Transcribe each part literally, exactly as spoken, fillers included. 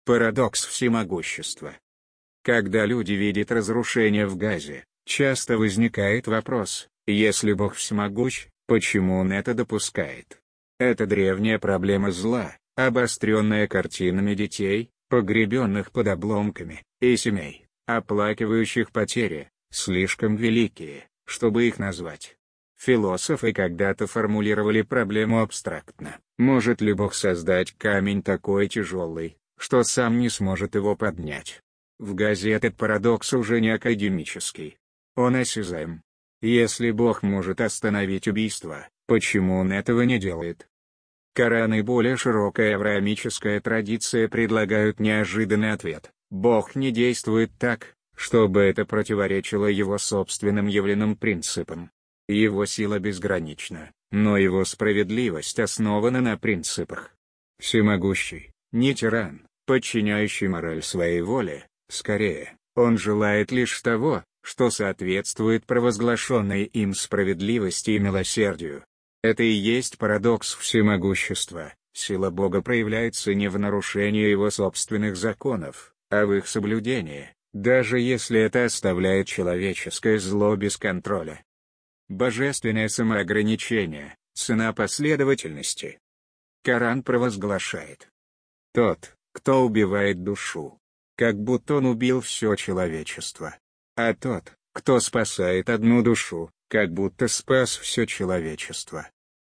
Парадокс всемогущества. Когда люди видят разрушение в Газе, часто возникает вопрос: если Бог всемогущ, почему Он это допускает? Это древняя проблема зла, обостренная картинами детей, погребенных под обломками, и семей, оплакивающих потери, слишком великие, чтобы их назвать. Философы когда-то формулировали проблему абстрактно: может ли Бог создать камень такой тяжелый, что сам не сможет его поднять? В Газе этот парадокс уже не академический. Он осязаем. Если Бог может остановить убийство, почему Он этого не делает? Коран и более широкая авраамическая традиция предлагают неожиданный ответ: Бог не действует так, чтобы это противоречило Его собственным явленным принципам. Его сила безгранична, но Его справедливость основана на принципах. Всемогущий, не тиран, подчиняющий мораль своей воле, скорее, Он желает лишь того, что соответствует провозглашенной им справедливости и милосердию. Это и есть парадокс всемогущества. Сила Бога проявляется не в нарушении Его собственных законов, а в их соблюдении, даже если это оставляет человеческое зло без контроля. Божественное самоограничение – цена последовательности. Коран провозглашает: тот, кто убивает душу, как будто он убил все человечество. А тот, кто спасает одну душу, как будто спас все человечество.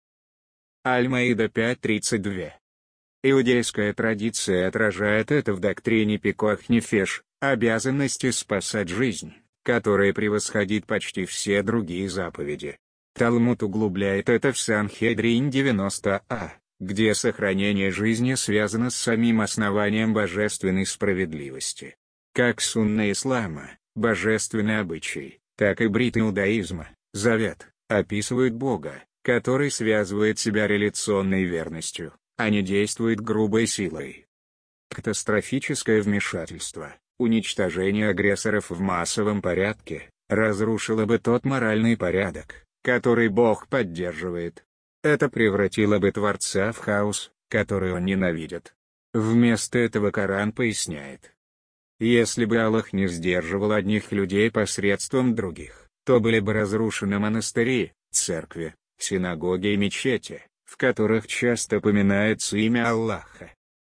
Аль-Маида пять тридцать два. Иудейская традиция отражает это в доктрине Пикуах Нефеш, обязанности спасать жизнь, которая превосходит почти все другие заповеди. Талмуд углубляет это в Санхедрин девяносто а, где сохранение жизни связано с самим основанием божественной справедливости. Как сунна ислама, божественный обычай, так и брит иудаизма, завет, описывают Бога, который связывает себя реляционной верностью, а не действует грубой силой. Катастрофическое вмешательство, уничтожение агрессоров в массовом порядке, разрушило бы тот моральный порядок, который Бог поддерживает. Это превратило бы Творца в хаос, который Он ненавидит. Вместо этого Коран поясняет: если бы Аллах не сдерживал одних людей посредством других, то были бы разрушены монастыри, церкви, синагоги и мечети, в которых часто поминается имя Аллаха.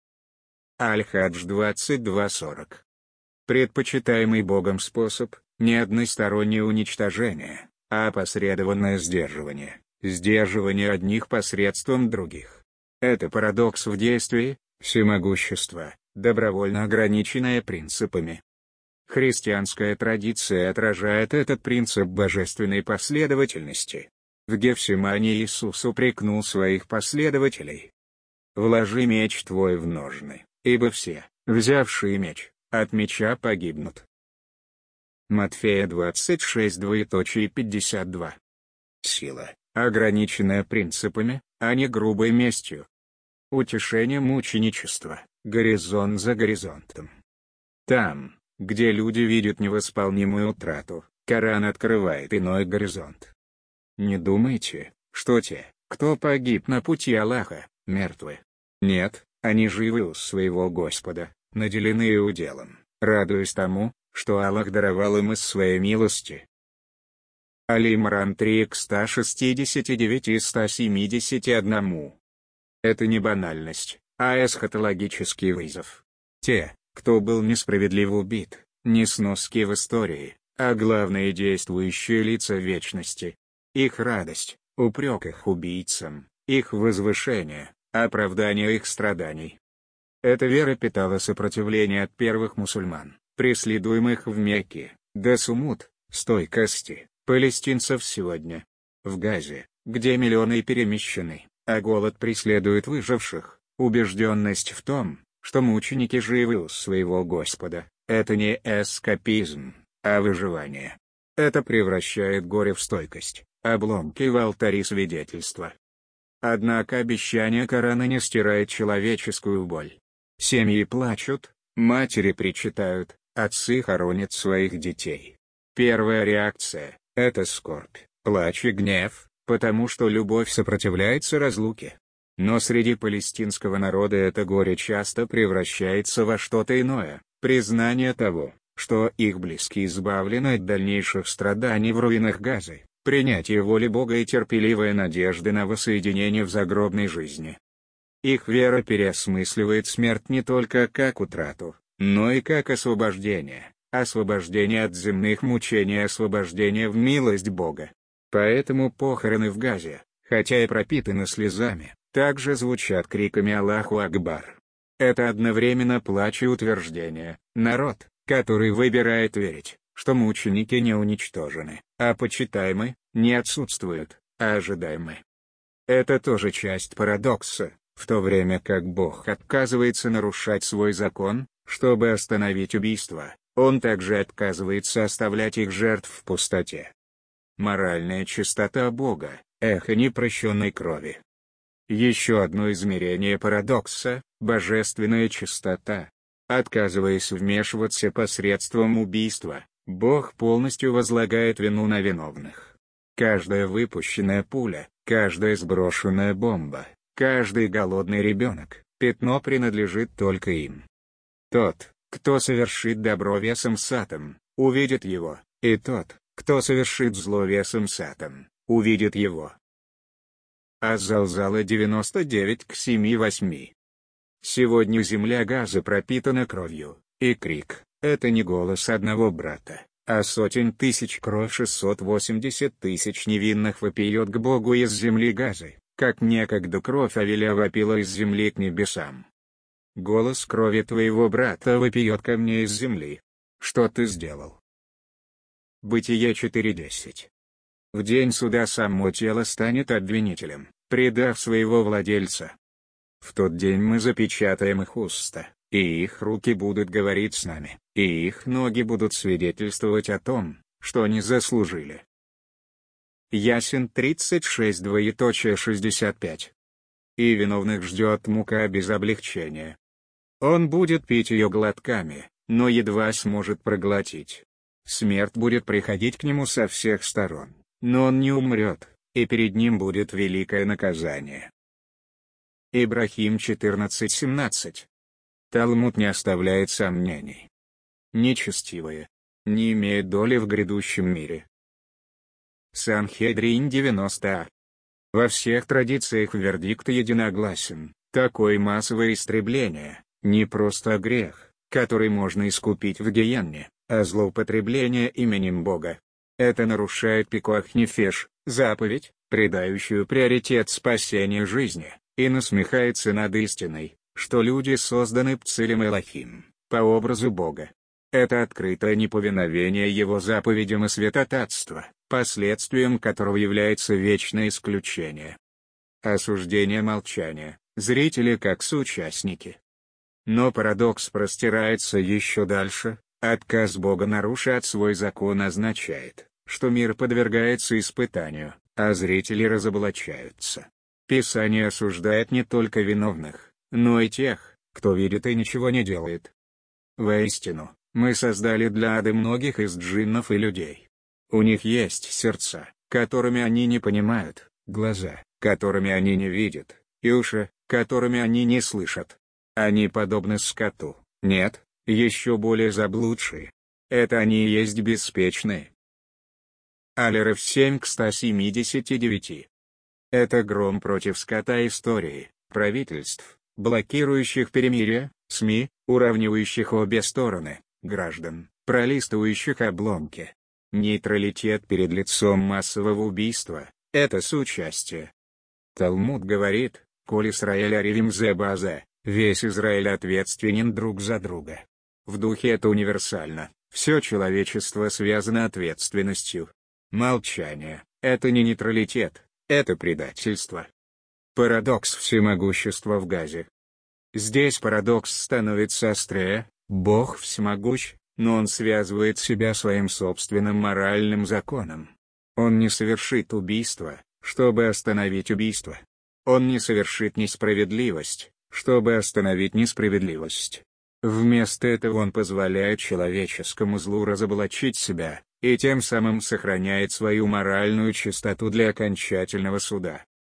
Аль-Хадж двадцать два сорок. Предпочитаемый Богом способ – не одностороннее уничтожение, а опосредованное сдерживание, сдерживание одних посредством других. Это парадокс в действии, всемогущество, добровольно ограниченное принципами. Христианская традиция отражает этот принцип божественной последовательности. В Гефсимании Иисус упрекнул своих последователей: «Вложи меч твой в ножны, ибо все, взявшие меч, от меча погибнут». Матфея двадцать шесть пятьдесят два. Сила, ограниченная принципами, а не грубой местью. Утешение мученичества, горизонт за горизонтом. Там, где люди видят невосполнимую утрату, Коран открывает иной горизонт. Не думайте, что те, кто погиб на пути Аллаха, мертвы. Нет, они живы у своего Господа, наделены уделом, радуясь тому, что Аллах даровал им из своей милости. Али-Имран три к ста шестидесяти девяти и ста семидесяти одному. Это не банальность, а эсхатологический вызов. Те, кто был несправедливо убит, не сноски в истории, а главные действующие лица вечности. Их радость, упрек их убийцам, их возвышение, оправдание их страданий. Эта вера питала сопротивление от первых мусульман, преследуемых в Мекке, до Сумут, стойкости, палестинцев сегодня. В Газе, где миллионы перемещены, а голод преследует выживших, убежденность в том, что мученики живы у своего Господа, это не эскапизм, а выживание. Это превращает горе в стойкость, обломки в алтари свидетельства. Однако обещание Корана не стирает человеческую боль. Семьи плачут, матери причитают, отцы хоронят своих детей. Первая реакция – это скорбь, плач и гнев, потому что любовь сопротивляется разлуке. Но среди палестинского народа это горе часто превращается во что-то иное, признание того, что их близкие избавлены от дальнейших страданий в руинах Газы, принятие воли Бога и терпеливая надежда на воссоединение в загробной жизни. Их вера переосмысливает смерть не только как утрату, но и как освобождение, освобождение от земных мучений и освобождение в милость Бога. Поэтому похороны в Газе, хотя и пропитаны слезами, также звучат криками «Аллаху Акбар». Это одновременно плач и утверждение: народ, который выбирает верить, что мученики не уничтожены, а почитаемы, не отсутствуют, а ожидаемы. Это тоже часть парадокса, в то время как Бог отказывается нарушать свой закон, чтобы остановить убийство, Он также отказывается оставлять их жертв в пустоте. Моральная чистота Бога — эхо непрощенной крови. Еще одно измерение парадокса — божественная чистота. Отказываясь вмешиваться посредством убийства, Бог полностью возлагает вину на виновных. Каждая выпущенная пуля, каждая сброшенная бомба, каждый голодный ребенок, пятно принадлежит только им. Тот, кто совершит добро весом сатом, увидит его, и тот, кто совершит зло весом сатом, увидит его. Аз-Залзала девяносто девять к семи восьми. Сегодня земля Газы пропитана кровью, и крик — это не голос одного брата, а сотен тысяч. Кровь шестьсот восемьдесят тысяч невинных вопиет к Богу из земли Газы, как некогда кровь Авеля вопила из земли к небесам. Голос крови твоего брата вопиет ко мне из земли. Что ты сделал? Бытие четыре десять. В день суда само тело станет обвинителем, предав своего владельца. В тот день мы запечатаем их уста, и их руки будут говорить с нами, и их ноги будут свидетельствовать о том, что они заслужили. Ясен тридцать шесть шестьдесят пять. И виновных ждет мука без облегчения. Он будет пить ее глотками, но едва сможет проглотить. Смерть будет приходить к нему со всех сторон, но он не умрет, и перед ним будет великое наказание. Ибрахим четырнадцать семнадцать. Талмуд не оставляет сомнений. Нечестивые не имеют доли в грядущем мире. Санхедрин девяносто а. Во всех традициях вердикт единогласен: такое массовое истребление — не просто грех, который можно искупить в гиенне, а злоупотребление именем Бога. Это нарушает пикуах нефеш, заповедь, придающую приоритет спасению жизни, и насмехается над истиной, что люди созданы Пцилем Элохим, по образу Бога. Это открытое неповиновение Его заповедям и святотатство, последствием которого является вечное исключение. Осуждение молчания, зрители как соучастники. Но парадокс простирается еще дальше. Отказ Бога нарушать свой закон означает, что мир подвергается испытанию, а зрители разоблачаются. Писание осуждает не только виновных, но и тех, кто видит и ничего не делает. Воистину, мы создали для ада многих из джиннов и людей. У них есть сердца, которыми они не понимают, глаза, которыми они не видят, и уши, которыми они не слышат. Они подобны скоту, нет, еще более заблудшие. Это они и есть беспечные. Алеров семь к ста семидесяти девяти. Это гром против скота истории, правительств, блокирующих перемирие, СМИ, уравнивающих обе стороны, граждан, пролистывающих обломки. Нейтралитет перед лицом массового убийства — это соучастие. Талмуд говорит: «Коль Исраэль аревим зе базе», весь Израиль ответственен друг за друга. В духе это универсально, все человечество связано ответственностью. Молчание — это не нейтралитет, это предательство. Парадокс всемогущества в Газе. Здесь парадокс становится острее: Бог всемогущ, но Он связывает себя своим собственным моральным законом. Он не совершит убийство, чтобы остановить убийство. Он не совершит несправедливость, чтобы остановить несправедливость. Вместо этого Он позволяет человеческому злу разоблачить себя, и тем самым сохраняет свою моральную чистоту для окончательного суда.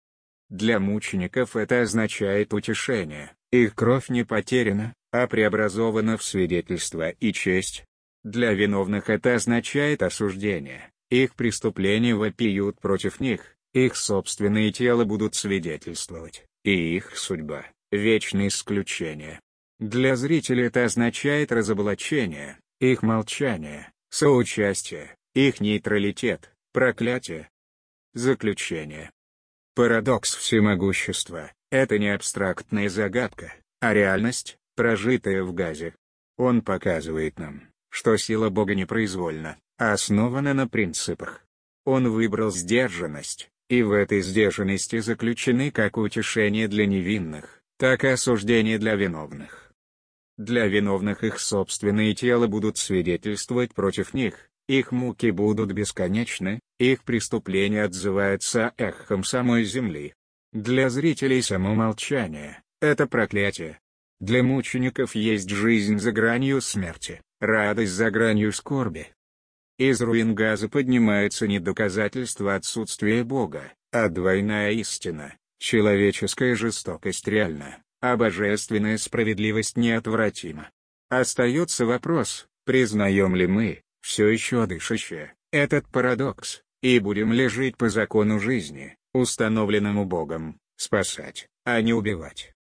Для мучеников это означает утешение, их кровь не потеряна, а преобразована в свидетельство и честь. Для виновных это означает осуждение, их преступления вопиют против них, их собственные тела будут свидетельствовать, и их судьба — вечное исключение. Для зрителей это означает разоблачение, их молчание, соучастие, их нейтралитет, проклятие. Заключение. Парадокс всемогущества — это не абстрактная загадка, а реальность, прожитая в Газе. Он показывает нам, что сила Бога непроизвольна, а основана на принципах. Он выбрал сдержанность, и в этой сдержанности заключены как утешение для невинных, так и осуждение для виновных. Для виновных их собственные тела будут свидетельствовать против них, их муки будут бесконечны, их преступления отзываются эхом самой земли. Для зрителей само молчание — это проклятие. Для мучеников есть жизнь за гранью смерти, радость за гранью скорби. Из руин Газа поднимается не доказательство отсутствия Бога, а двойная истина: человеческая жестокость реальна, а божественная справедливость неотвратима. Остается вопрос, признаем ли мы, все еще дышащее, этот парадокс, и будем ли жить по закону жизни, установленному Богом, спасать, а не убивать.